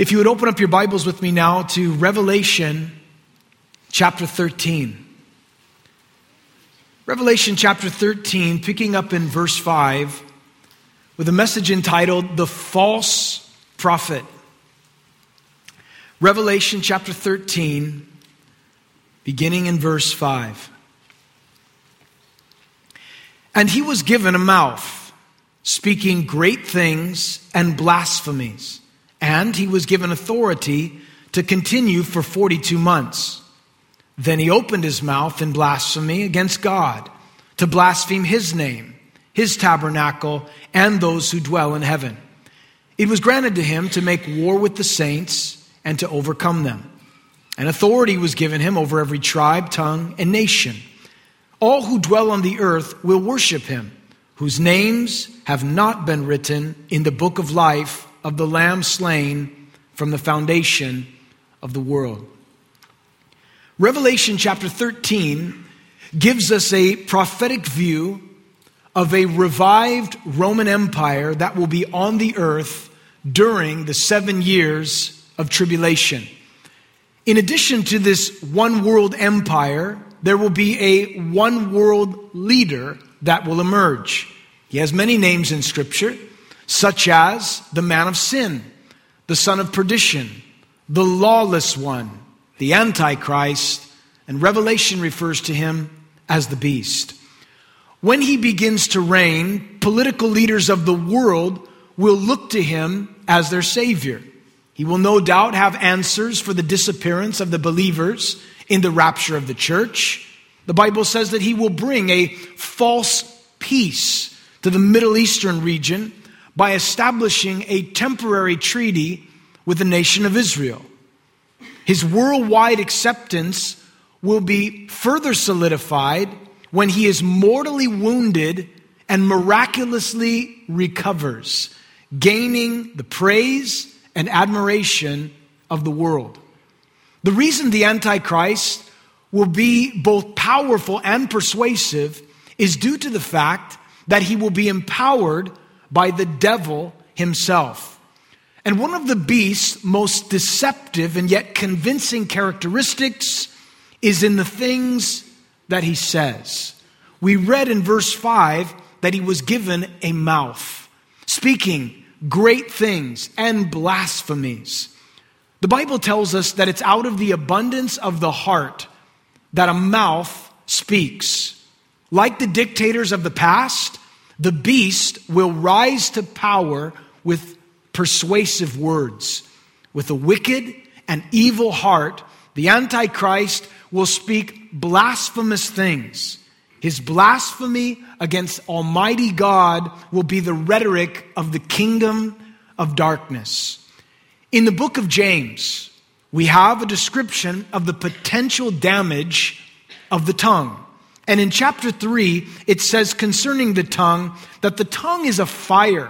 If you would open up your Bibles with me now to Revelation chapter 13. Revelation chapter 13, picking up in verse 5, with a message entitled, The False Prophet. Revelation chapter 13, beginning in verse 5. And he was given a mouth, speaking great things and blasphemies. And he was given authority to continue for 42 months. Then he opened his mouth in blasphemy against God, to blaspheme his name, his tabernacle, and those who dwell in heaven. It was granted to him to make war with the saints and to overcome them. And authority was given him over every tribe, tongue, and nation. All who dwell on the earth will worship him, whose names have not been written in the book of life of the Lamb slain from the foundation of the world. Revelation chapter 13 gives us a prophetic view of a revived Roman Empire that will be on the earth during the 7 years of tribulation. In addition to this one world empire, there will be a one world leader that will emerge. He has many names in Scripture, such as the man of sin, the son of perdition, the lawless one, the Antichrist, and Revelation refers to him as the beast. When he begins to reign, political leaders of the world will look to him as their savior. He will no doubt have answers for the disappearance of the believers in the rapture of the church. The Bible says that he will bring a false peace to the Middle Eastern region by establishing a temporary treaty with the nation of Israel. His worldwide acceptance will be further solidified when he is mortally wounded and miraculously recovers, gaining the praise and admiration of the world. The reason the Antichrist will be both powerful and persuasive is due to the fact that he will be empowered by the devil himself. And one of the beast's most deceptive and yet convincing characteristics is in the things that he says. We read in verse 5 that he was given a mouth, speaking great things and blasphemies. The Bible tells us that it's out of the abundance of the heart that a mouth speaks. Like the dictators of the past, the beast will rise to power with persuasive words. With a wicked and evil heart, the Antichrist will speak blasphemous things. His blasphemy against Almighty God will be the rhetoric of the kingdom of darkness. In the book of James, we have a description of the potential damage of the tongue. And in chapter 3, it says concerning the tongue that the tongue is a fire,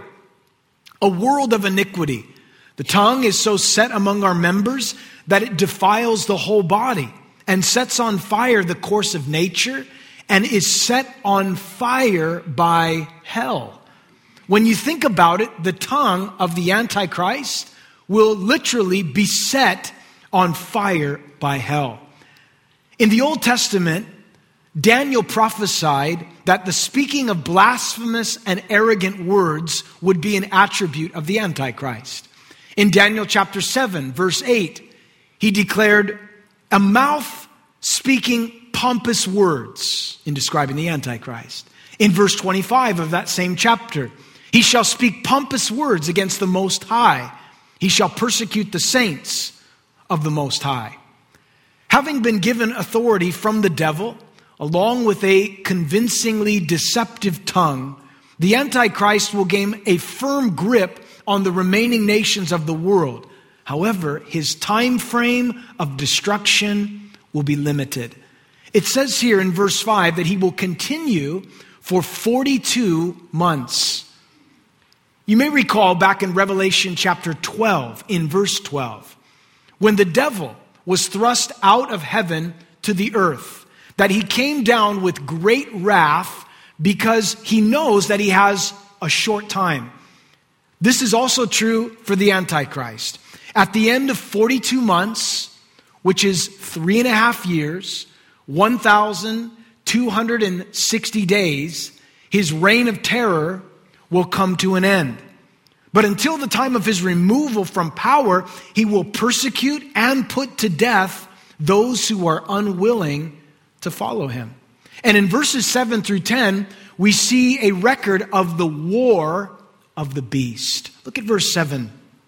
a world of iniquity. The tongue is so set among our members that it defiles the whole body and sets on fire the course of nature and is set on fire by hell. When you think about it, the tongue of the Antichrist will literally be set on fire by hell. In the Old Testament, Daniel prophesied that the speaking of blasphemous and arrogant words would be an attribute of the Antichrist. In Daniel chapter 7, verse 8, he declared a mouth speaking pompous words in describing the Antichrist. In verse 25 of that same chapter, he shall speak pompous words against the Most High. He shall persecute the saints of the Most High. Having been given authority from the devil, along with a convincingly deceptive tongue, the Antichrist will gain a firm grip on the remaining nations of the world. However, his time frame of destruction will be limited. It says here in verse 5 that he will continue for 42 months. You may recall back in Revelation chapter 12, in verse 12, when the devil was thrust out of heaven to the earth, that he came down with great wrath because he knows that he has a short time. This is also true for the Antichrist. At the end of 42 months, which is 3.5 years, 1,260 days, his reign of terror will come to an end. But until the time of his removal from power, he will persecute and put to death those who are unwilling to follow him. And in verses 7 through 10, we see a record of the war of the beast. Look at verse 7.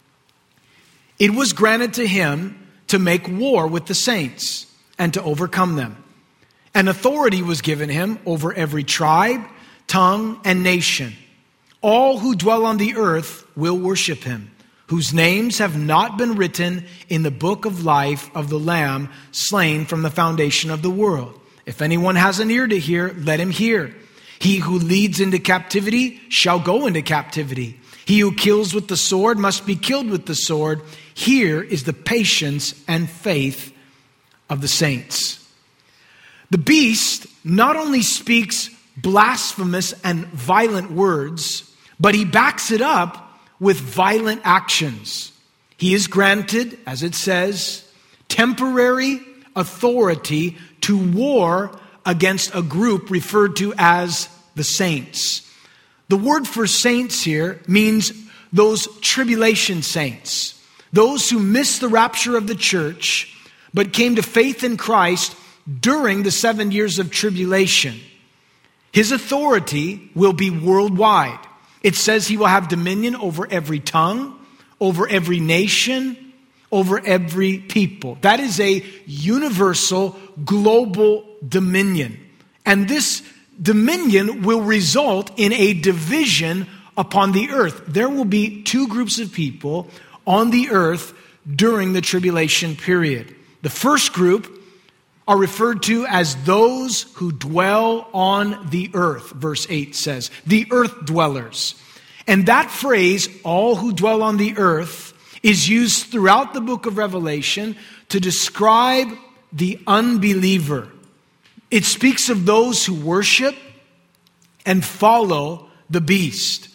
It was granted to him to make war with the saints and to overcome them. And authority was given him over every tribe, tongue, and nation. All who dwell on the earth will worship him, whose names have not been written in the book of life of the Lamb slain from the foundation of the world. If anyone has an ear to hear, let him hear. He who leads into captivity shall go into captivity. He who kills with the sword must be killed with the sword. Here is the patience and faith of the saints. The beast not only speaks blasphemous and violent words, but he backs it up with violent actions. He is granted, as it says, temporary authority to war against a group referred to as the saints. The word for saints here means those tribulation saints, those who missed the rapture of the church, but came to faith in Christ during the 7 years of tribulation. His authority will be worldwide. It says he will have dominion over every tongue, over every nation, over every people. That is a universal, global dominion. And this dominion will result in a division upon the earth. There will be two groups of people on the earth during the tribulation period. The first group are referred to as those who dwell on the earth, verse 8 says, the earth dwellers. And that phrase, all who dwell on the earth, is used throughout the book of Revelation to describe the unbeliever. It speaks of those who worship and follow the beast.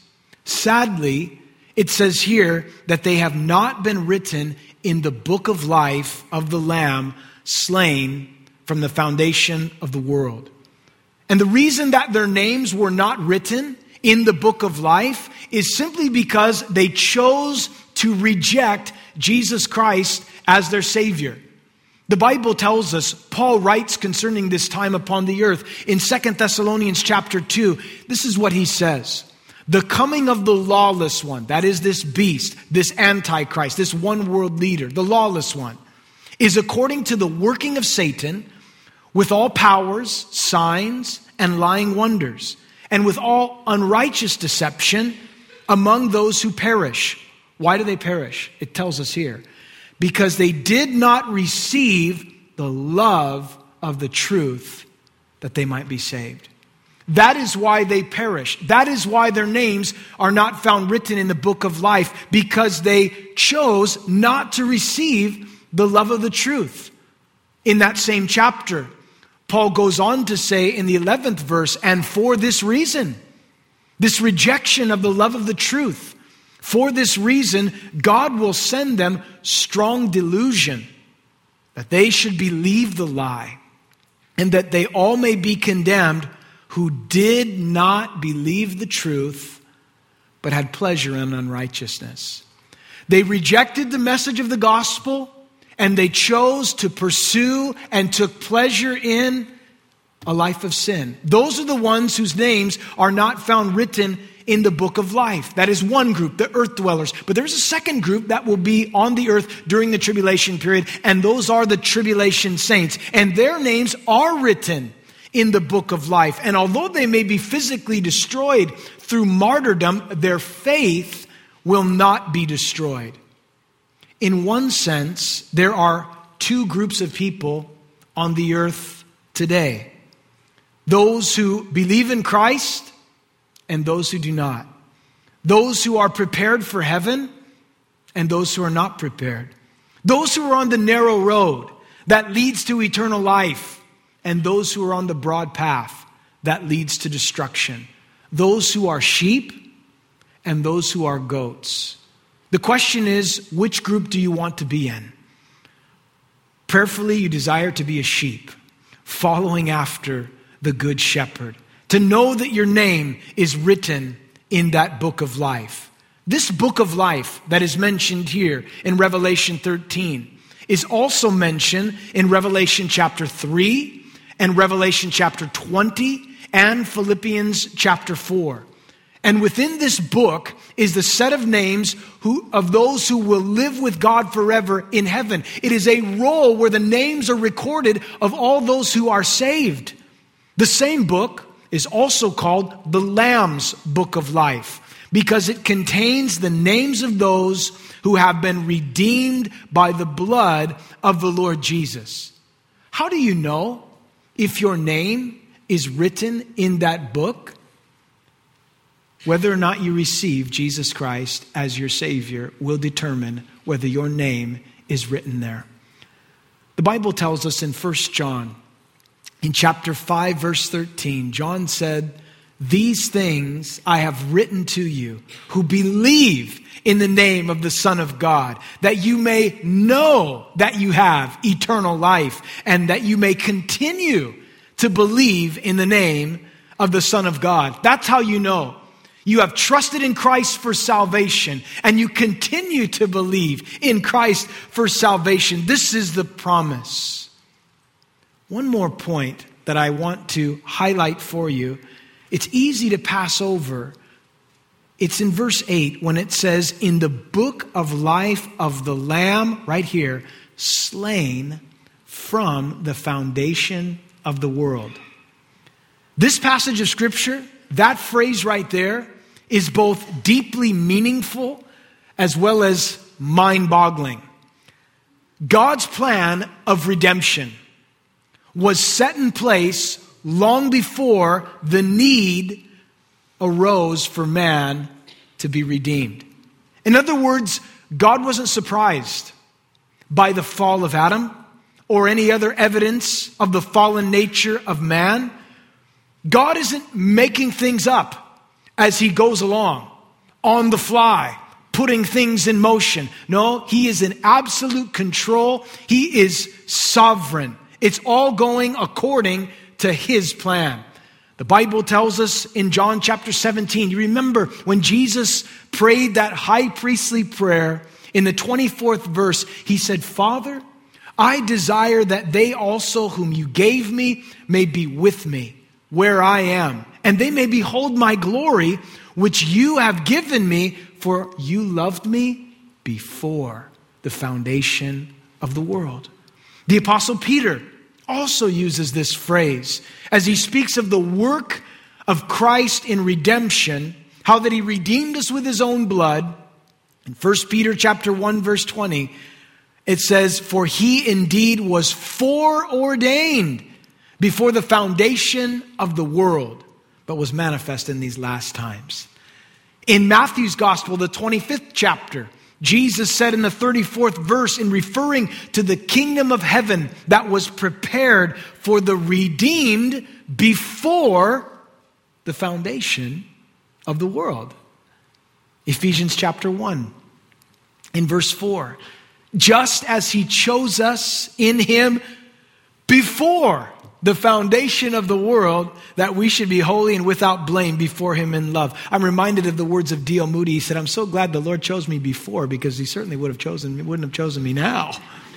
Sadly, it says here that they have not been written in the book of life of the Lamb slain from the foundation of the world. And the reason that their names were not written in the book of life is simply because they chose to reject Jesus Christ as their Savior. The Bible tells us, Paul writes concerning this time upon the earth in 2 Thessalonians chapter 2. This is what he says. The coming of the lawless one, that is this beast, this antichrist, this one world leader, the lawless one, is according to the working of Satan with all powers, signs, and lying wonders, and with all unrighteous deception among those who perish. Why do they perish? It tells us here. Because they did not receive the love of the truth that they might be saved. That is why they perish. That is why their names are not found written in the book of life, because they chose not to receive the love of the truth. In that same chapter, Paul goes on to say in the 11th verse, and for this reason, this rejection of the love of the truth, for this reason, God will send them strong delusion, that they should believe the lie, and that they all may be condemned who did not believe the truth, but had pleasure in unrighteousness. They rejected the message of the gospel, and they chose to pursue and took pleasure in a life of sin. Those are the ones whose names are not found written in the book of life. That is one group, the earth dwellers. But there's a second group that will be on the earth during the tribulation period, and those are the tribulation saints. And their names are written in the book of life. And although they may be physically destroyed through martyrdom, their faith will not be destroyed. In one sense, there are two groups of people on the earth today. Those who believe in Christ and those who do not. Those who are prepared for heaven and those who are not prepared. Those who are on the narrow road that leads to eternal life and those who are on the broad path that leads to destruction. Those who are sheep and those who are goats. The question is, which group do you want to be in? Prayerfully, you desire to be a sheep, following after the Good Shepherd, to know that your name is written in that book of life. This book of life that is mentioned here in Revelation 13 is also mentioned in Revelation chapter 3 and Revelation chapter 20 and Philippians chapter 4. And within this book is the set of names of those who will live with God forever in heaven. It is a roll where the names are recorded of all those who are saved. The same book is also called the Lamb's Book of Life, because it contains the names of those who have been redeemed by the blood of the Lord Jesus. How do you know if your name is written in that book? Whether or not you receive Jesus Christ as your Savior will determine whether your name is written there. The Bible tells us in 1 John, in chapter 5, verse 13, John said, "These things I have written to you who believe in the name of the Son of God, that you may know that you have eternal life, and that you may continue to believe in the name of the Son of God." That's how you know. You have trusted in Christ for salvation, and you continue to believe in Christ for salvation. This is the promise. One more point that I want to highlight for you. It's easy to pass over. It's in verse 8 when it says, "In the book of life of the Lamb," right here, "slain from the foundation of the world." This passage of Scripture, that phrase right there, is both deeply meaningful as well as mind-boggling. God's plan of redemption was set in place long before the need arose for man to be redeemed. In other words, God wasn't surprised by the fall of Adam or any other evidence of the fallen nature of man. God isn't making things up as he goes along, on the fly, putting things in motion. No, he is in absolute control. He is sovereign. It's all going according to his plan. The Bible tells us in John chapter 17, you remember when Jesus prayed that high priestly prayer in the 24th verse, he said, "Father, I desire that they also whom you gave me may be with me where I am, and they may behold my glory, which you have given me, for you loved me before the foundation of the world." The Apostle Peter also uses this phrase as he speaks of the work of Christ in redemption, how that he redeemed us with his own blood. In 1 Peter chapter 1, verse 20, it says, "For he indeed was foreordained before the foundation of the world, but was manifest in these last times." In Matthew's Gospel, the 25th chapter, Jesus said in the 34th verse, in referring to the kingdom of heaven that was prepared for the redeemed before the foundation of the world. Ephesians chapter 1, in verse 4, "Just as he chose us in him before the foundation of the world, that we should be holy and without blame before him in love." I'm reminded of the words of D.L. Moody. He said, "I'm so glad the Lord chose me before, because he certainly wouldn't have chosen me now."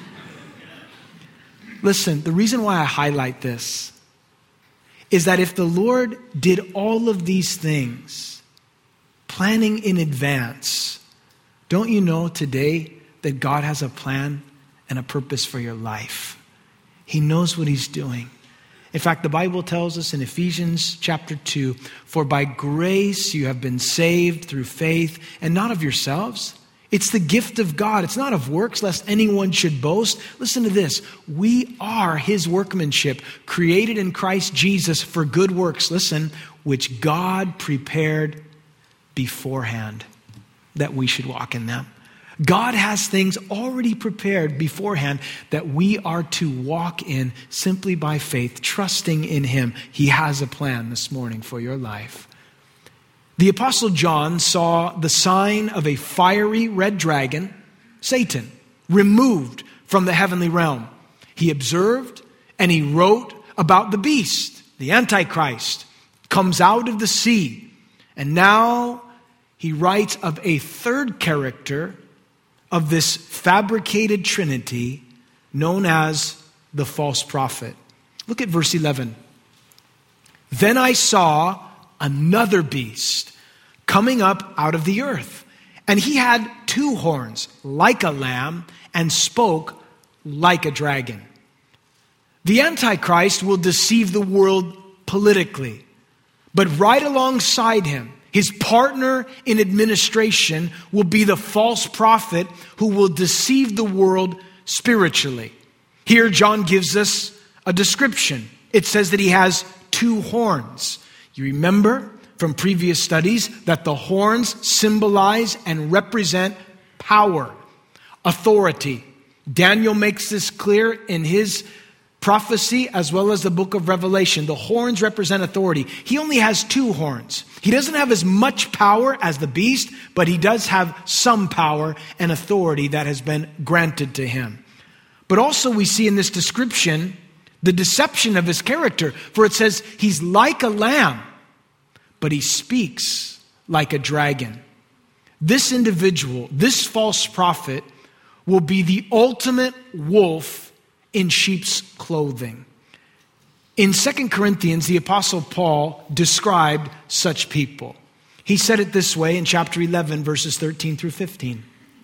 Listen, the reason why I highlight this is that if the Lord did all of these things, planning in advance, don't you know today that God has a plan and a purpose for your life? He knows what he's doing. In fact, the Bible tells us in Ephesians chapter 2, "For by grace you have been saved through faith, and not of yourselves. It's the gift of God. It's not of works, lest anyone should boast." Listen to this. "We are his workmanship, created in Christ Jesus for good works," listen, "which God prepared beforehand that we should walk in them." God has things already prepared beforehand that we are to walk in simply by faith, trusting in him. He has a plan this morning for your life. The Apostle John saw the sign of a fiery red dragon, Satan, removed from the heavenly realm. He observed and he wrote about the beast, the Antichrist, comes out of the sea. And now he writes of a third character of this fabricated trinity known as the false prophet. Look at verse 11. Then I saw another beast coming up out of the earth, and he had 2 horns like a lamb and spoke like a dragon. The Antichrist will deceive the world politically, but right alongside him, his partner in administration will be the false prophet who will deceive the world spiritually. Here John gives us a description. It says that he has 2 horns. You remember from previous studies that the horns symbolize and represent power, authority. Daniel makes this clear in his prophecy as well as the book of Revelation. The horns represent authority. He only has 2 horns. He doesn't have as much power as the beast, but he does have some power and authority that has been granted to him. But also we see in this description the deception of his character, for it says he's like a lamb, but he speaks like a dragon. This individual, this false prophet, will be the ultimate wolf in sheep's clothing. In 2 Corinthians, the Apostle Paul described such people. He said it this way in chapter 11, verses 13 through 15.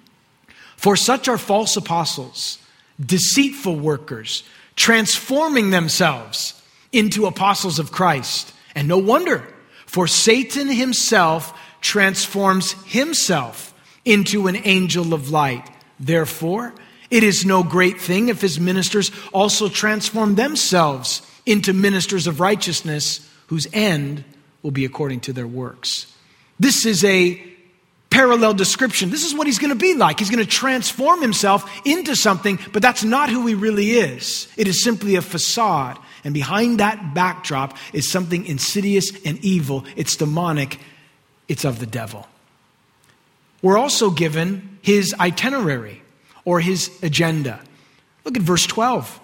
For such are false apostles, deceitful workers, transforming themselves into apostles of Christ. And no wonder, for Satan himself transforms himself into an angel of light. Therefore, it is no great thing if his ministers also transform themselves into ministers of righteousness, whose end will be according to their works. This is a parallel description. This is what he's going to be like. He's going to transform himself into something, but that's not who he really is. It is simply a facade. And behind that backdrop is something insidious and evil. It's demonic. It's of the devil. We're also given his itinerary or his agenda. Look at verse 12.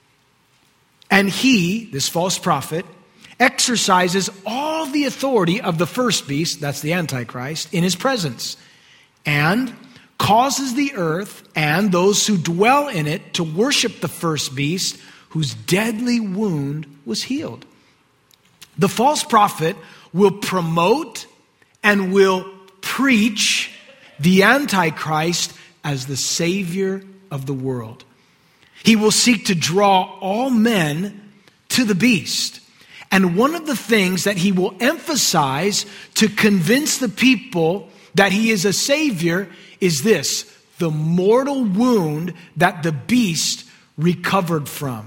And he, this false prophet, exercises all the authority of the first beast, that's the Antichrist, in his presence, and causes the earth and those who dwell in it to worship the first beast, whose deadly wound was healed. The false prophet will promote and will preach the Antichrist as the Savior of the world. He will seek to draw all men to the beast. And one of the things that he will emphasize to convince the people that he is a savior is this: the mortal wound that the beast recovered from.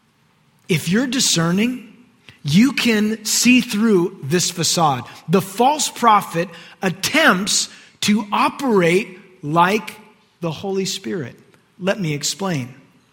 If you're discerning, you can see through this facade. The false prophet attempts to operate like the Holy Spirit. Let me explain.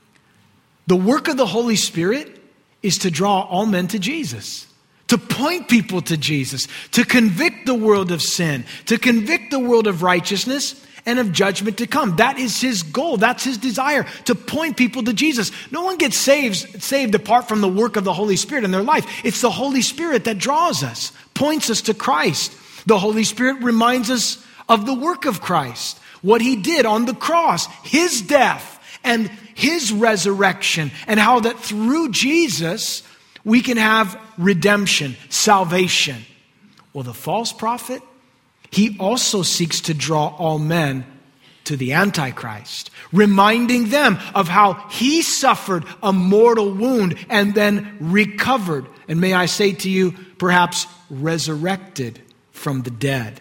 The work of the Holy Spirit is to draw all men to Jesus, to point people to Jesus, to convict the world of sin, to convict the world of righteousness and of judgment to come. That is his goal. That's his desire, to point people to Jesus. No one gets saved apart from the work of the Holy Spirit in their life. It's the Holy Spirit that draws us, points us to Christ. The Holy Spirit reminds us of the work of Christ, what he did on the cross, his death and his resurrection, and how that through Jesus we can have redemption, salvation. Well, the false prophet, he also seeks to draw all men to the Antichrist, reminding them of how he suffered a mortal wound and then recovered, and may I say to you, perhaps resurrected from the dead.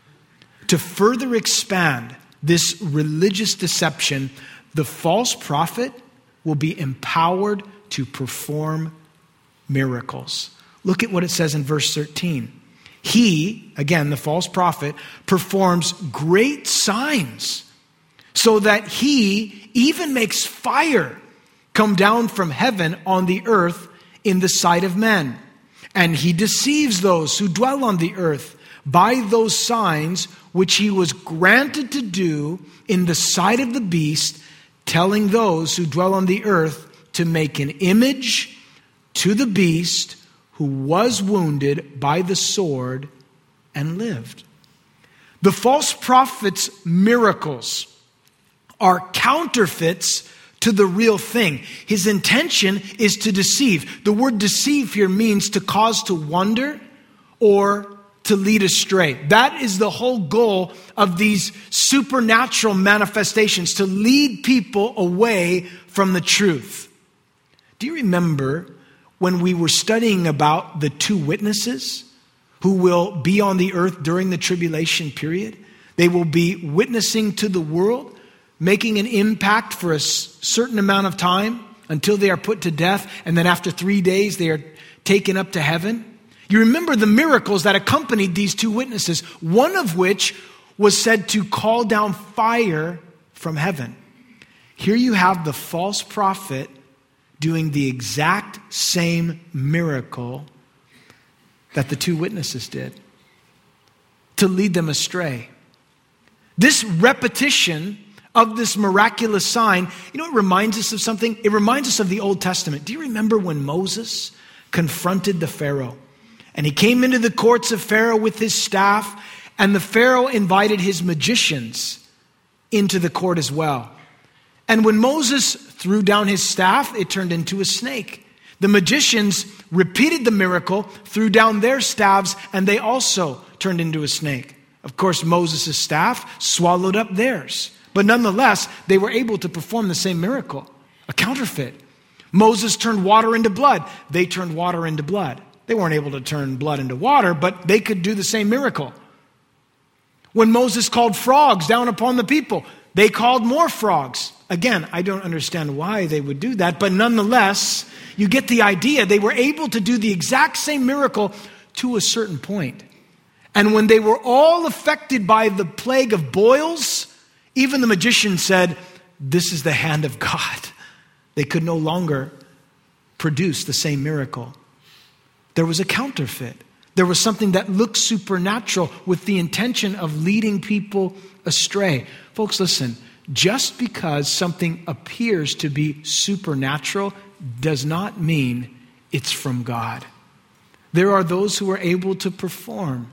To further expand this religious deception, the false prophet will be empowered to perform miracles. Look at what it says in verse 13. He, again, the false prophet, performs great signs so that he even makes fire come down from heaven on the earth in the sight of men. And he deceives those who dwell on the earth by those signs which he was granted to do in the sight of the beast, telling those who dwell on the earth to make an image to the beast who was wounded by the sword and lived. The false prophet's miracles are counterfeits to the real thing. His intention is to deceive. The word deceive here means to cause to wonder or to lead astray. That is the whole goal of these supernatural manifestations, to lead people away from the truth. Do you remember when we were studying about the two witnesses who will be on the earth during the tribulation period? They will be witnessing to the world, making an impact for a certain amount of time until they are put to death, and then after 3 days they are taken up to heaven. You remember the miracles that accompanied these two witnesses, one of which was said to call down fire from heaven. Here you have the false prophet doing the exact same miracle that the two witnesses did to lead them astray. This repetition of this miraculous sign, it reminds us of something. It reminds us of the Old Testament. Do you remember when Moses confronted the Pharaoh? And he came into the courts of Pharaoh with his staff, and the Pharaoh invited his magicians into the court as well. And when Moses threw down his staff, it turned into a snake. The magicians repeated the miracle, threw down their staves, and they also turned into a snake. Of course, Moses' staff swallowed up theirs. But nonetheless, they were able to perform the same miracle, a counterfeit. Moses turned water into blood. They turned water into blood. They weren't able to turn blood into water, but they could do the same miracle. When Moses called frogs down upon the people, they called more frogs. Again, I don't understand why they would do that, but nonetheless, you get the idea. They were able to do the exact same miracle to a certain point. And when they were all affected by the plague of boils, even the magician said, "This is the hand of God." They could no longer produce the same miracle. There was a counterfeit. There was something that looked supernatural with the intention of leading people astray. Folks, listen, just because something appears to be supernatural does not mean it's from God. There are those who are able to perform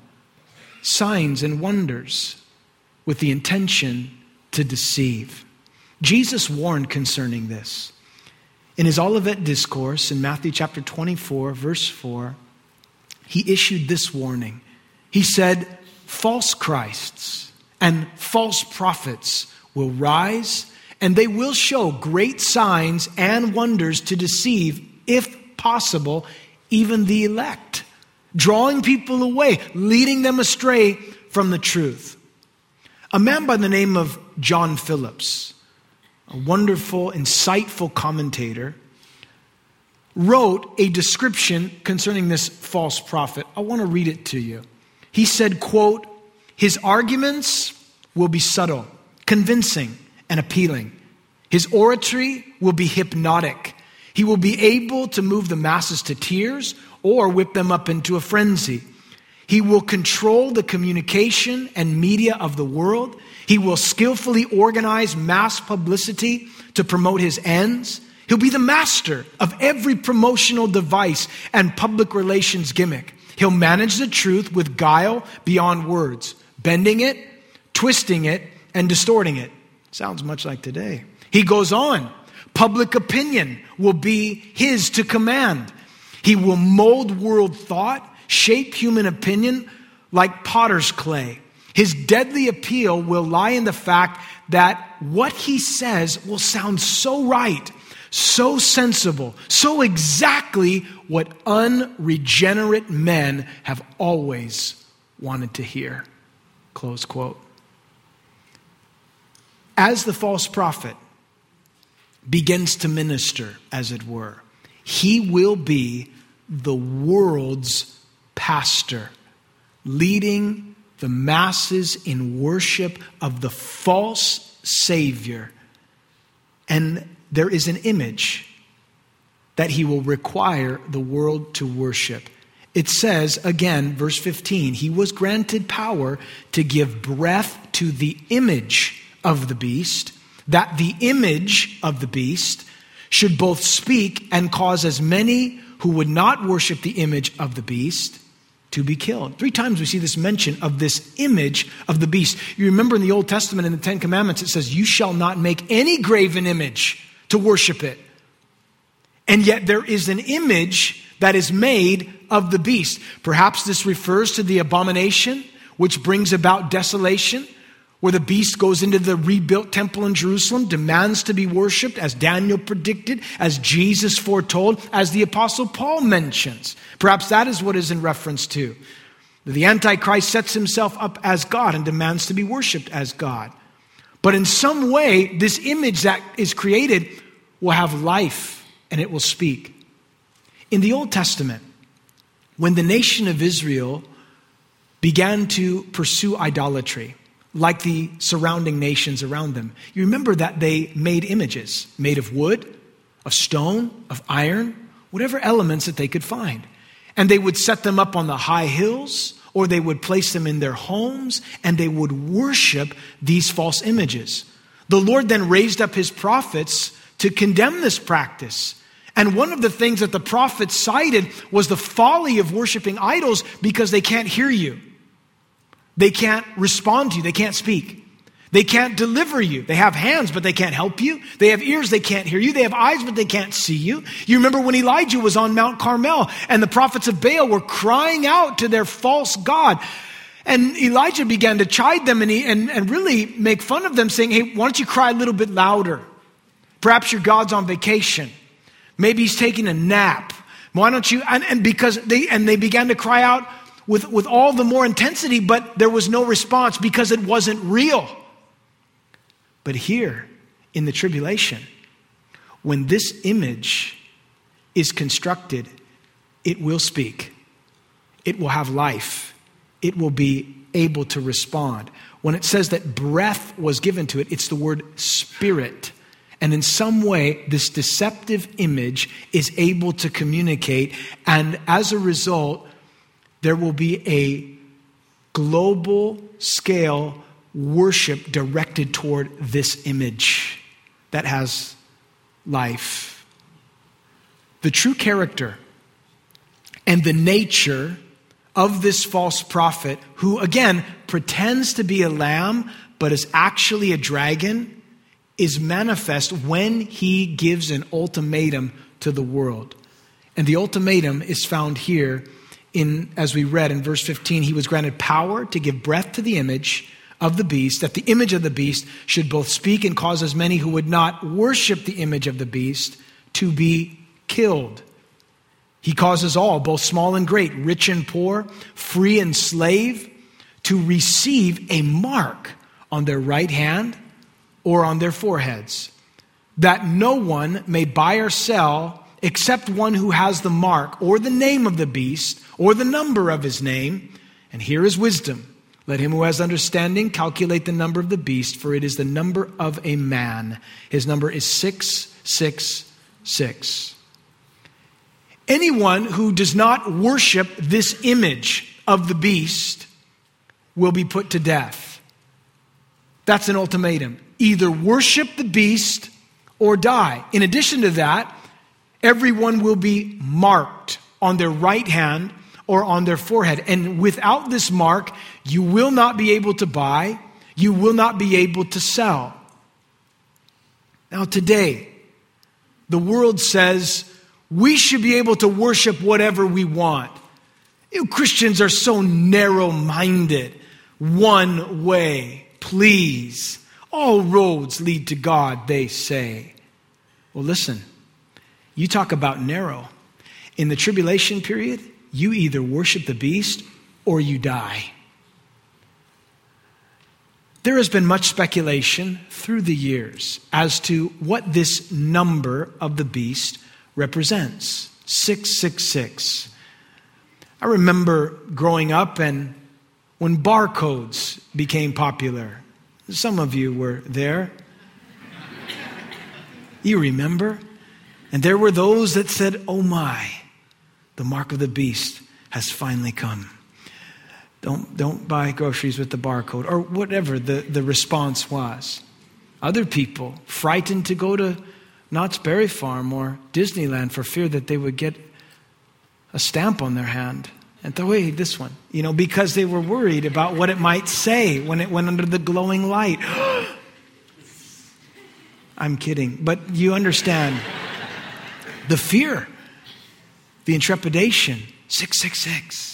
signs and wonders with the intention to deceive. Jesus warned concerning this. In his Olivet Discourse in Matthew chapter 24, verse 4, he issued this warning. He said, "False Christs and false prophets will rise, and they will show great signs and wonders to deceive, if possible, even the elect, drawing people away, leading them astray from the truth." A man by the name of John Phillips, a wonderful, insightful commentator, wrote a description concerning this false prophet. I want to read it to you. He said, quote, "His arguments will be subtle, convincing, and appealing. His oratory will be hypnotic. He will be able to move the masses to tears or whip them up into a frenzy. He will control the communication and media of the world. He will skillfully organize mass publicity to promote his ends. He'll be the master of every promotional device and public relations gimmick. He'll manage the truth with guile beyond words, bending it, twisting it, and distorting it." Sounds much like today. He goes on. Public opinion will be his to command. He will mold world thought, shape human opinion like potter's clay. His deadly appeal will lie in the fact that what he says will sound so right, so sensible, so exactly what unregenerate men have always wanted to hear. Close quote. As the false prophet begins to minister, as it were, he will be the world's pastor, leading the masses in worship of the false Savior. And there is an image that he will require the world to worship. it says, again, verse 15, he was granted power to give breath to the image of the beast, that the image of the beast should both speak and cause as many who would not worship the image of the beast to be killed. 3 times we see this mention of this image of the beast. You remember in the Old Testament, in the 10 Commandments, it says, you shall not make any graven image to worship it. And yet there is an image that is made of the beast. Perhaps this refers to the abomination, which brings about desolation, where the beast goes into the rebuilt temple in Jerusalem, demands to be worshipped, as Daniel predicted, as Jesus foretold, as the Apostle Paul mentions. Perhaps that is what is in reference to. The Antichrist sets himself up as God and demands to be worshipped as God. But in some way, this image that is created will have life and it will speak. In the Old Testament, when the nation of Israel began to pursue idolatry, like the surrounding nations around them, you remember that they made images made of wood, of stone, of iron, whatever elements that they could find. And they would set them up on the high hills, or they would place them in their homes, and they would worship these false images. The Lord then raised up his prophets to condemn this practice. And one of the things that the prophets cited was the folly of worshiping idols because they can't hear you. They can't respond to you. They can't speak. They can't deliver you. They have hands, but they can't help you. They have ears, they can't hear you. They have eyes, but they can't see you. You remember when Elijah was on Mount Carmel and the prophets of Baal were crying out to their false god. And Elijah began to chide them and really make fun of them, saying, hey, why don't you cry a little bit louder? Perhaps your God's on vacation. Maybe he's taking a nap. Why don't you? And because they began to cry out with all the more intensity, but there was no response because it wasn't real. But here in the tribulation, when this image is constructed, it will speak. It will have life. It will be able to respond. When it says that breath was given to it, it's the word spirit. And in some way, this deceptive image is able to communicate. And as a result, there will be a global scale worship directed toward this image that has life. The true character and the nature of this false prophet, who again pretends to be a lamb but is actually a dragon, is manifest when he gives an ultimatum to the world. And the ultimatum is found here as we read in verse 15, he was granted power to give breath to the image of the beast, that the image of the beast should both speak and cause as many who would not worship the image of the beast to be killed. He causes all, both small and great, rich and poor, free and slave, to receive a mark on their right hand or on their foreheads, that no one may buy or sell except one who has the mark or the name of the beast or the number of his name. And here is wisdom. Let him who has understanding calculate the number of the beast, for it is the number of a man. His number is 666. Anyone who does not worship this image of the beast will be put to death. That's an ultimatum. Either worship the beast or die. In addition to that, everyone will be marked on their right hand or on their forehead. And without this mark, you will not be able to buy. You will not be able to sell. Now today, the world says we should be able to worship whatever we want. You Christians are so narrow-minded. One way, please. All roads lead to God, they say. Well, listen. You talk about narrow. In the tribulation period, you either worship the beast or you die. There has been much speculation through the years as to what this number of the beast represents. 666. I remember growing up and when barcodes became popular. Some of you were there. You remember? And there were those that said, oh my, the mark of the beast has finally come. Don't buy groceries with the barcode, or whatever the response was. Other people frightened to go to Knott's Berry Farm or Disneyland for fear that they would get a stamp on their hand and throw away this one, because they were worried about what it might say when it went under the glowing light. I'm kidding, but you understand the fear, the intrepidation. 666.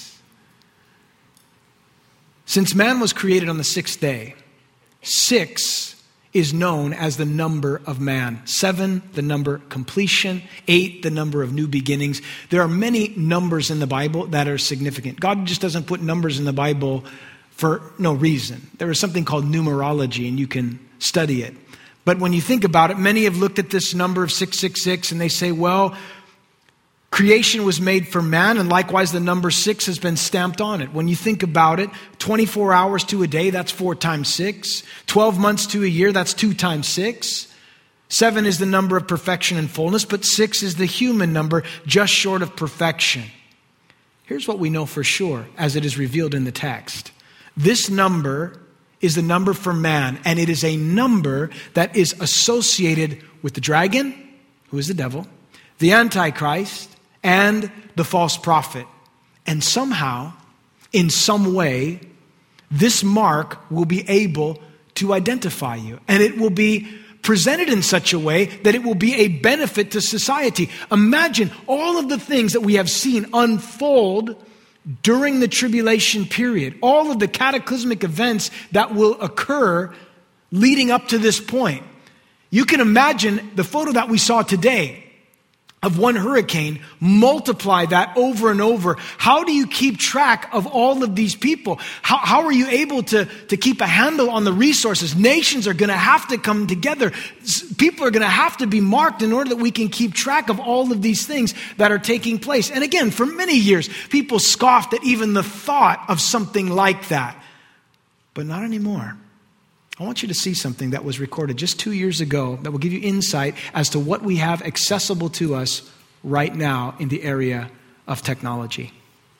Since man was created on the sixth day, 6 is known as the number of man. 7, the number completion. 8, the number of new beginnings. There are many numbers in the Bible that are significant. God just doesn't put numbers in the Bible for no reason. There is something called numerology, and you can study it. But when you think about it, many have looked at this number of 666 and they say, well, creation was made for man, and likewise the number 6 has been stamped on it. When you think about it, 24 hours to a day, that's 4 times 6. 12 months to a year, that's 2 times 6. 7 is the number of perfection and fullness, but 6 is the human number, just short of perfection. Here's what we know for sure, as it is revealed in the text. This number is the number for man, and it is a number that is associated with the dragon, who is the devil, the Antichrist, and the false prophet. And somehow, in some way, this mark will be able to identify you. And it will be presented in such a way that it will be a benefit to society. Imagine all of the things that we have seen unfold during the tribulation period. All of the cataclysmic events that will occur leading up to this point. You can imagine the photo that we saw today of one hurricane, multiply that over and over. How do you keep track of all of these people? How are you able to keep a handle on the resources? Nations are going to have to come together. People are going to have to be marked in order that we can keep track of all of these things that are taking place. And again, for many years, people scoffed at even the thought of something like that. But not anymore. I want you to see something that was recorded just 2 years ago that will give you insight as to what we have accessible to us right now in the area of technology.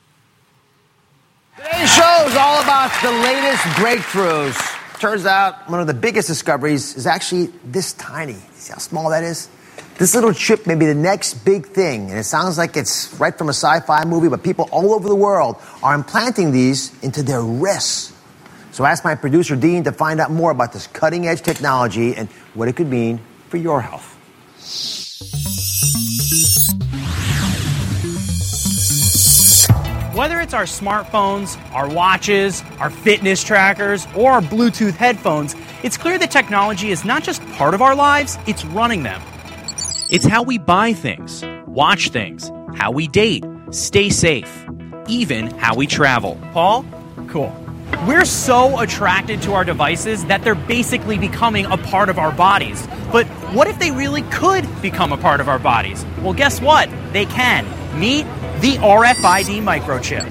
Today's show is all about the latest breakthroughs. Turns out one of the biggest discoveries is actually this tiny. See how small that is? This little chip may be the next big thing, and it sounds like it's right from a sci-fi movie, but people all over the world are implanting these into their wrists. So I asked my producer, Dean, to find out more about this cutting-edge technology and what it could mean for your health. Whether it's our smartphones, our watches, our fitness trackers, or our Bluetooth headphones, it's clear that technology is not just part of our lives, it's running them. It's how we buy things, watch things, how we date, stay safe, even how we travel. Paul? Cool. We're so attracted to our devices that they're basically becoming a part of our bodies. But what if they really could become a part of our bodies? Well, guess what? They can. Meet the RFID microchip.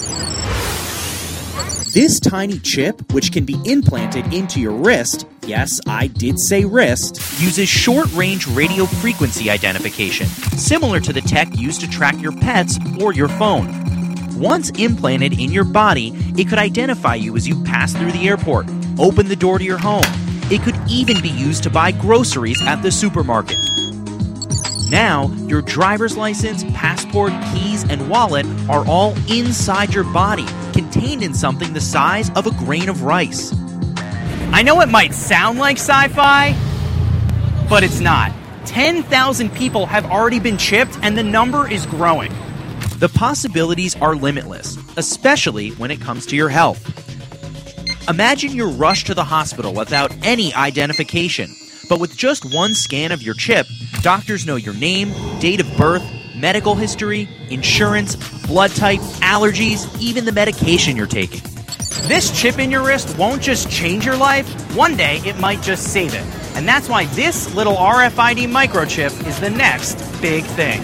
This tiny chip, which can be implanted into your wrist, yes, I did say wrist, uses short-range radio frequency identification, similar to the tech used to track your pets or your phone. Once implanted in your body, it could identify you as you pass through the airport, open the door to your home. It could even be used to buy groceries at the supermarket. Now, your driver's license, passport, keys, and wallet are all inside your body, contained in something the size of a grain of rice. I know it might sound like sci-fi, but it's not. 10,000 people have already been chipped, and the number is growing. The possibilities are limitless, especially when it comes to your health. Imagine you're rushed to the hospital without any identification, but with just one scan of your chip, doctors know your name, date of birth, medical history, insurance, blood type, allergies, even the medication you're taking. This chip in your wrist won't just change your life, one day it might just save it. And that's why this little RFID microchip is the next big thing.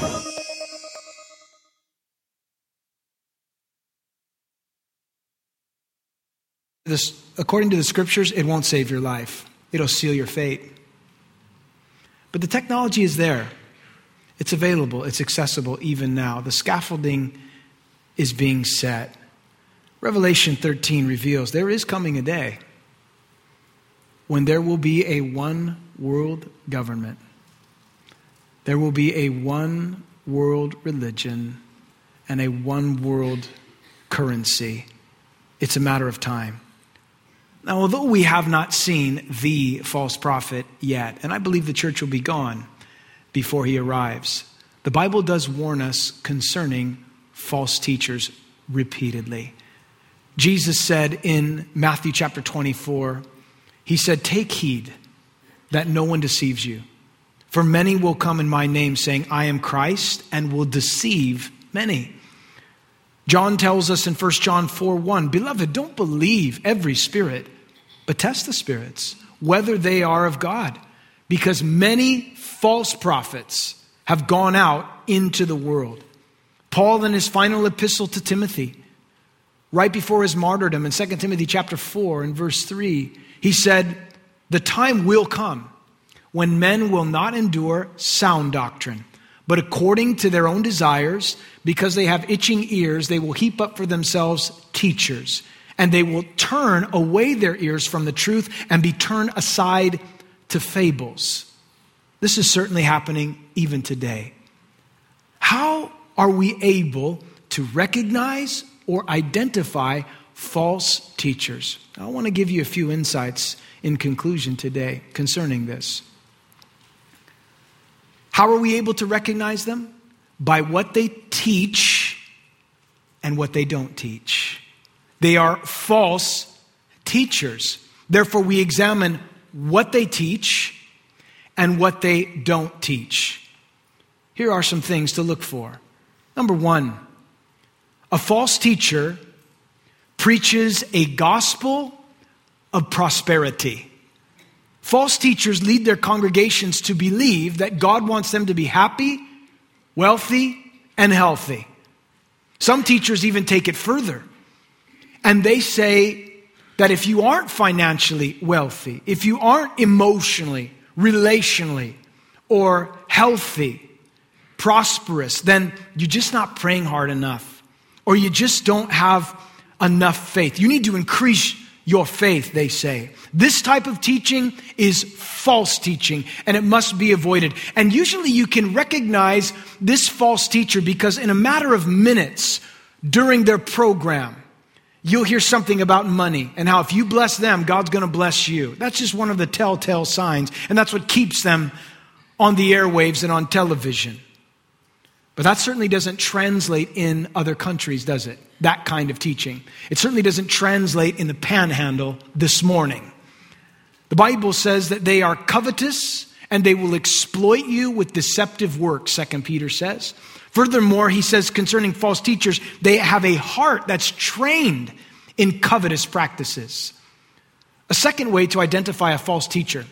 According to the scriptures, it won't save your life. It'll seal your fate. But the technology is there. It's available. It's accessible even now. The scaffolding is being set. Revelation 13 reveals there is coming a day when there will be a one world government. There will be a one world religion and a one world currency. It's a matter of time. Now, although we have not seen the false prophet yet, and I believe the church will be gone before he arrives, the Bible does warn us concerning false teachers repeatedly. Jesus said in Matthew chapter 24, he said, "Take heed that no one deceives you. For many will come in my name saying, I am Christ, and will deceive many." John tells us in 1 John 4:1, "Beloved, don't believe every spirit, but test the spirits, whether they are of God. Because many false prophets have gone out into the world." Paul in his final epistle to Timothy, right before his martyrdom in 2 Timothy chapter 4 and verse 3, he said, "The time will come when men will not endure sound doctrine, but according to their own desires, because they have itching ears, they will heap up for themselves teachers, and they will turn away their ears from the truth and be turned aside to fables." This is certainly happening even today. How are we able to recognize or identify false teachers? I want to give you a few insights in conclusion today concerning this. How are we able to recognize them? By what they teach and what they don't teach. They are false teachers. Therefore, we examine what they teach and what they don't teach. Here are some things to look for. Number one, a false teacher preaches a gospel of prosperity. False teachers lead their congregations to believe that God wants them to be happy, wealthy, and healthy. Some teachers even take it further. And they say that if you aren't financially wealthy, if you aren't emotionally, relationally, or healthy, prosperous, then you're just not praying hard enough. Or you just don't have enough faith. You need to increase your faith, they say. This type of teaching is false teaching, and it must be avoided. And usually you can recognize this false teacher because in a matter of minutes during their program, you'll hear something about money and how if you bless them, God's going to bless you. That's just one of the telltale signs, and that's what keeps them on the airwaves and on television. But that certainly doesn't translate in other countries, does it? That kind of teaching. It certainly doesn't translate in the Panhandle this morning. The Bible says that they are covetous and they will exploit you with deceptive works, 2 Peter says. Furthermore, he says concerning false teachers, they have a heart that's trained in covetous practices. A second way to identify a false teacher,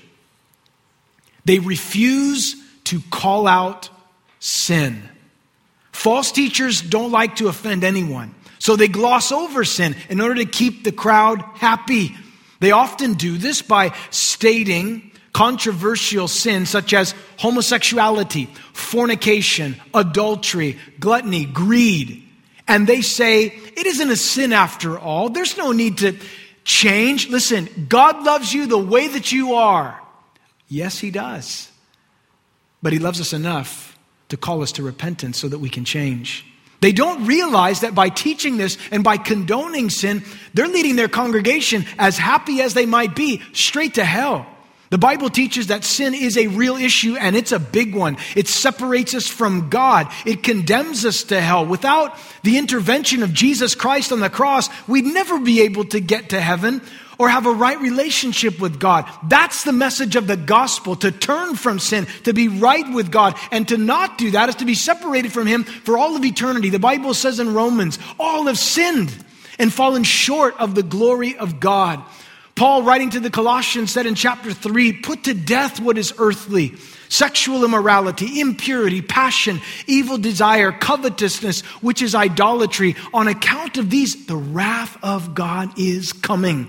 they refuse to call out sin. False teachers don't like to offend anyone, so they gloss over sin in order to keep the crowd happy. They often do this by stating controversial sins such as homosexuality, fornication, adultery, gluttony, greed. And they say, it isn't a sin after all. There's no need to change. Listen, God loves you the way that you are. Yes, he does. But he loves us enough to call us to repentance so that we can change. They don't realize that by teaching this and by condoning sin, they're leading their congregation, as happy as they might be, straight to hell. The Bible teaches that sin is a real issue and it's a big one. It separates us from God. It condemns us to hell. Without the intervention of Jesus Christ on the cross, we'd never be able to get to heaven or have a right relationship with God. That's the message of the gospel, to turn from sin, to be right with God. And to not do that is to be separated from him for all of eternity. The Bible says in Romans, all have sinned and fallen short of the glory of God. Paul, writing to the Colossians, said in chapter 3, put to death what is earthly, sexual immorality, impurity, passion, evil desire, covetousness, which is idolatry. On account of these, the wrath of God is coming.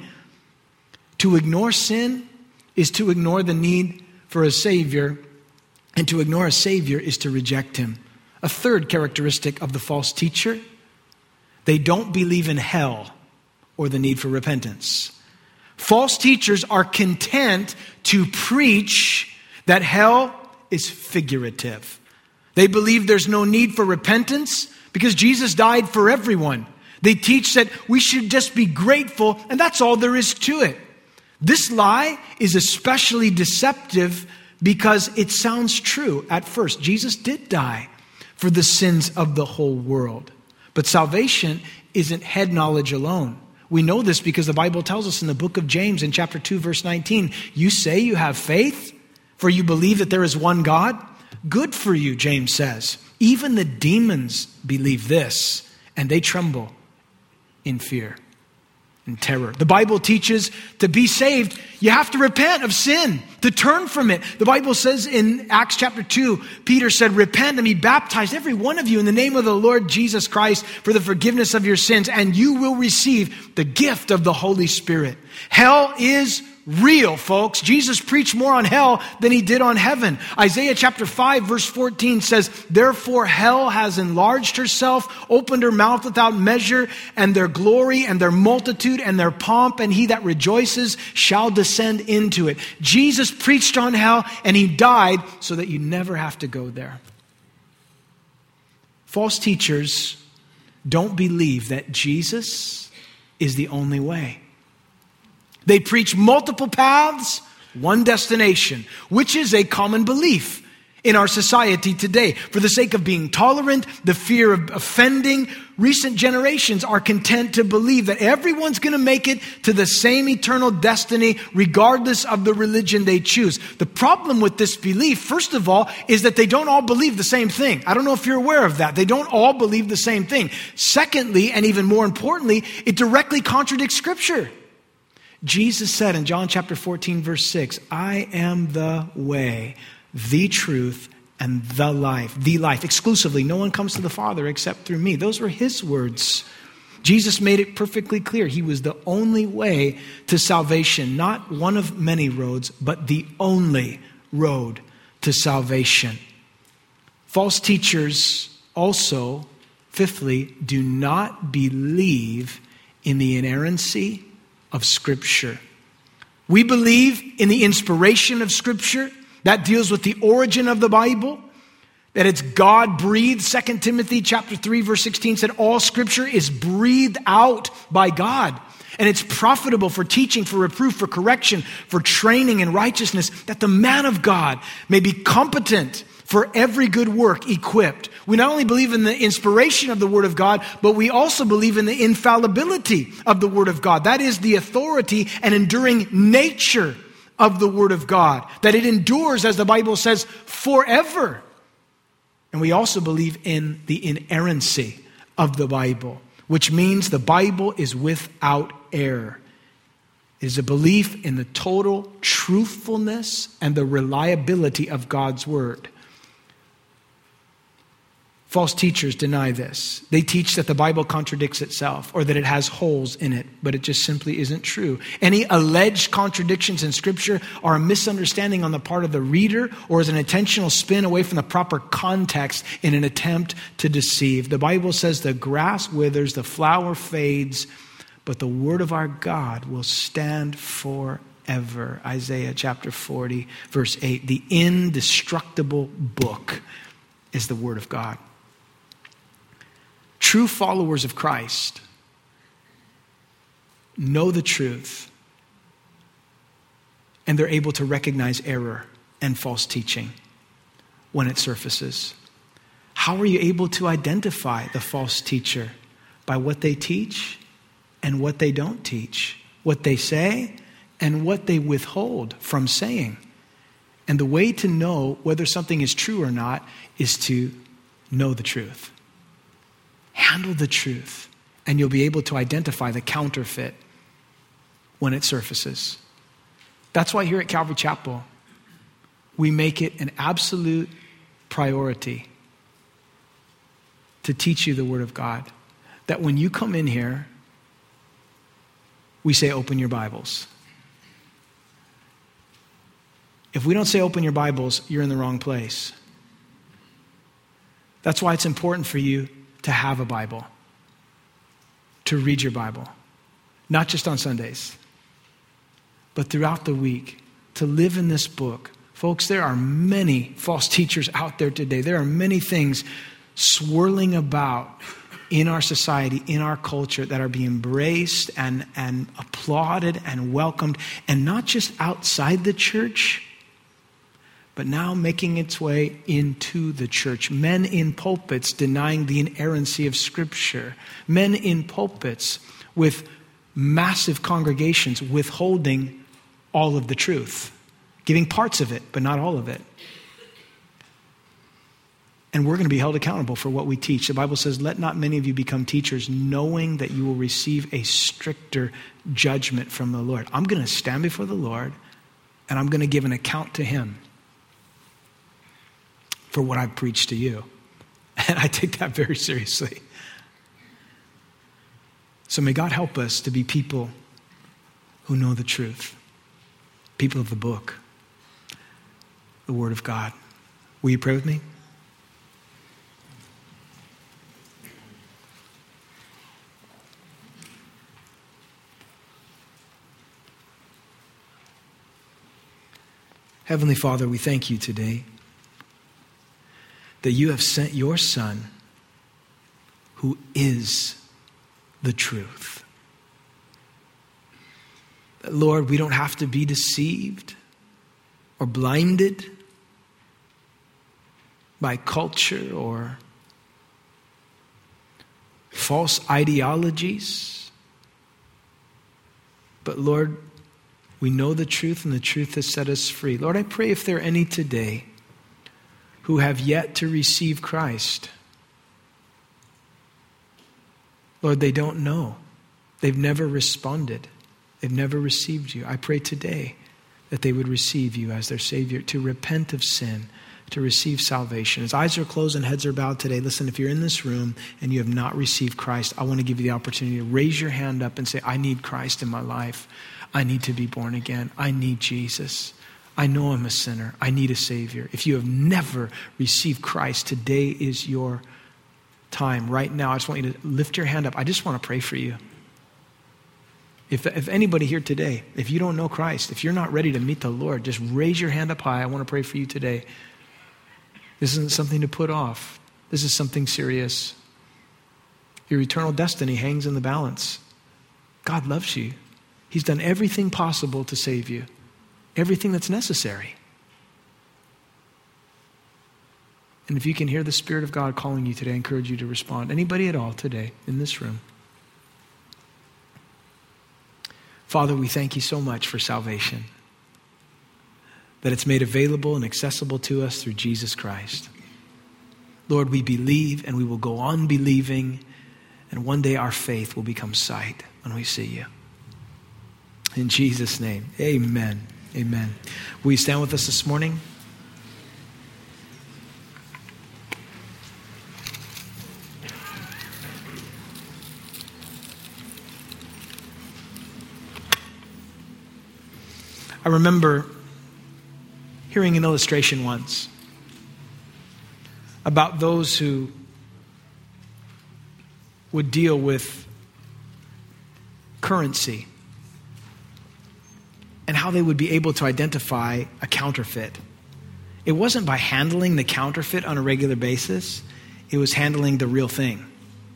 To ignore sin is to ignore the need for a Savior, and to ignore a Savior is to reject him. A third characteristic of the false teacher, They don't believe in hell or the need for repentance. False teachers are content to preach that hell is figurative. They believe there's no need for repentance because Jesus died for everyone. They teach that we should just be grateful, and that's all there is to it. This lie is especially deceptive because it sounds true at first. Jesus did die for the sins of the whole world. But salvation isn't head knowledge alone. We know this because the Bible tells us in the book of James in chapter 2, verse 19, you say you have faith, for you believe that there is one God. Good for you, James says. Even the demons believe this, and they tremble in fear and terror. The Bible teaches to be saved, you have to repent of sin, to turn from it. The Bible says in Acts chapter 2, Peter said, repent and be baptized, every one of you, in the name of the Lord Jesus Christ for the forgiveness of your sins, and you will receive the gift of the Holy Spirit. Hell is real, folks. Jesus preached more on hell than he did on heaven. Isaiah chapter 5 verse 14 says, therefore hell has enlarged herself, opened her mouth without measure, and their glory and their multitude and their pomp, and he that rejoices shall descend into it. Jesus preached on hell and he died so that you never have to go there. False teachers don't believe that Jesus is the only way. They preach multiple paths, one destination, which is a common belief in our society today. For the sake of being tolerant, the fear of offending, recent generations are content to believe that everyone's going to make it to the same eternal destiny regardless of the religion they choose. The problem with this belief, first of all, is that they don't all believe the same thing. I don't know if you're aware of that. They don't all believe the same thing. Secondly, and even more importantly, it directly contradicts Scripture. Jesus said in John chapter 14, verse 6, I am the way, the truth, and the life. The life, exclusively. No one comes to the Father except through me. Those were his words. Jesus made it perfectly clear. He was the only way to salvation. Not one of many roads, but the only road to salvation. False teachers also, fifthly, do not believe in the inerrancy of Scripture. We believe in the inspiration of Scripture. That deals with the origin of the Bible, that it's God-breathed. 2 Timothy chapter 3, verse 16 said, all Scripture is breathed out by God, and it's profitable for teaching, for reproof, for correction, for training in righteousness, that the man of God may be competent for every good work, equipped. We not only believe in the inspiration of the Word of God, but we also believe in the infallibility of the Word of God. That is the authority and enduring nature of the Word of God. That it endures, as the Bible says, forever. And we also believe in the inerrancy of the Bible, which means the Bible is without error. It is a belief in the total truthfulness and the reliability of God's Word. False teachers deny this. They teach that the Bible contradicts itself or that it has holes in it, but it just simply isn't true. Any alleged contradictions in Scripture are a misunderstanding on the part of the reader or is an intentional spin away from the proper context in an attempt to deceive. The Bible says the grass withers, the flower fades, but the word of our God will stand forever. Isaiah chapter 40, verse 8. The indestructible book is the word of God. True followers of Christ know the truth, and they're able to recognize error and false teaching when it surfaces. How are you able to identify the false teacher? By what they teach and what they don't teach, what they say and what they withhold from saying. And the way to know whether something is true or not is to know the truth. Handle the truth, and you'll be able to identify the counterfeit when it surfaces. That's why here at Calvary Chapel, we make it an absolute priority to teach you the Word of God. That when you come in here, we say, open your Bibles. If we don't say open your Bibles, you're in the wrong place. That's why it's important for you to have a Bible. to read your Bible, not just on Sundays, but throughout the week, to live in this book. Folks, there are many false teachers out there today. There are many things swirling about in our society, in our culture, that are being embraced and applauded and welcomed, and not just outside the church, but now making its way into the church. Men in pulpits denying the inerrancy of Scripture. Men in pulpits with massive congregations withholding all of the truth, giving parts of it, but not all of it. And we're going to be held accountable for what we teach. The Bible says, let not many of you become teachers, knowing that you will receive a stricter judgment from the Lord. I'm going to stand before the Lord, and I'm going to give an account to him for what I've preached to you. And I take that very seriously. So may God help us to be people who know the truth, people of the book, the Word of God. Will you pray with me? Heavenly Father, we thank you today that you have sent your Son, who is the truth. Lord, we don't have to be deceived or blinded by culture or false ideologies. But Lord, we know the truth, and the truth has set us free. Lord, I pray if there are any today who have yet to receive Christ, Lord, they don't know. They've never responded. They've never received you. I pray today that they would receive you as their Savior, to repent of sin, to receive salvation. As eyes are closed and heads are bowed today, listen, if you're in this room and you have not received Christ, I want to give you the opportunity to raise your hand up and say, I need Christ in my life. I need to be born again. I need Jesus. I know I'm a sinner. I need a Savior. If you have never received Christ, today is your time. Right now, I just want you to lift your hand up. I just want to pray for you. If anybody here today, if you don't know Christ, if you're not ready to meet the Lord, just raise your hand up high. I want to pray for you today. This isn't something to put off. This is something serious. Your eternal destiny hangs in the balance. God loves you. He's done everything possible to save you. Everything that's necessary. And if you can hear the Spirit of God calling you today, I encourage you to respond. Anybody at all today in this room? Father, we thank you so much for salvation, that it's made available and accessible to us through Jesus Christ. Lord, we believe and we will go on believing, and one day our faith will become sight when we see you. In Jesus' name, amen. Amen. Will you stand with us this morning? I remember hearing an illustration once about those who would deal with currency and how they would be able to identify a counterfeit. It wasn't by handling the counterfeit on a regular basis. It was handling the real thing.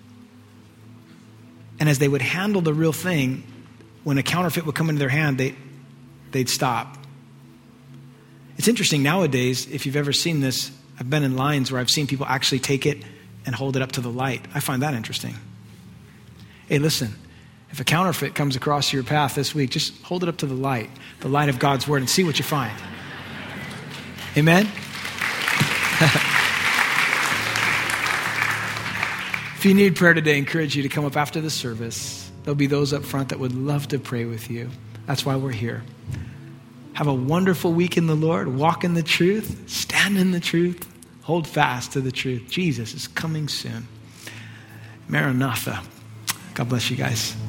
And as they would handle the real thing, when a counterfeit would come into their hand, they'd stop. It's interesting nowadays, if you've ever seen this, I've been in lines where I've seen people actually take it and hold it up to the light. I find that interesting. Hey, listen, if a counterfeit comes across your path this week, just hold it up to the light of God's word, and see what you find. Amen? If you need prayer today, I encourage you to come up after the service. There'll be those up front that would love to pray with you. That's why we're here. Have a wonderful week in the Lord. Walk in the truth. Stand in the truth. Hold fast to the truth. Jesus is coming soon. Maranatha. God bless you guys.